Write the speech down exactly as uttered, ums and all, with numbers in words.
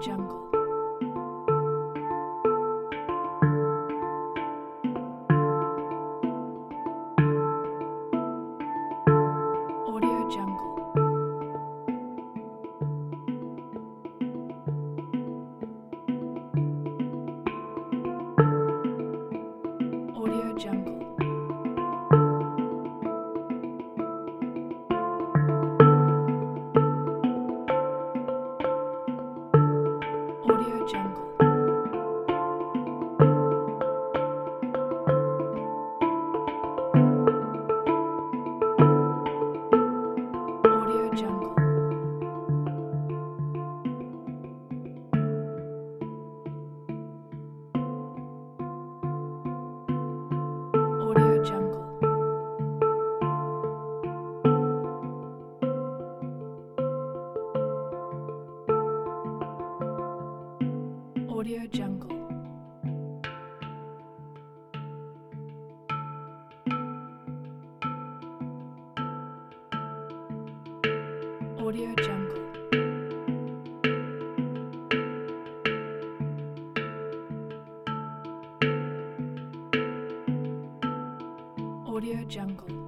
Jungle. Audio Jungle. Audio Jungle. Audio Jungle. Audio Jungle. Audio Jungle. Audio Jungle. Audio Jungle. Audio Jungle.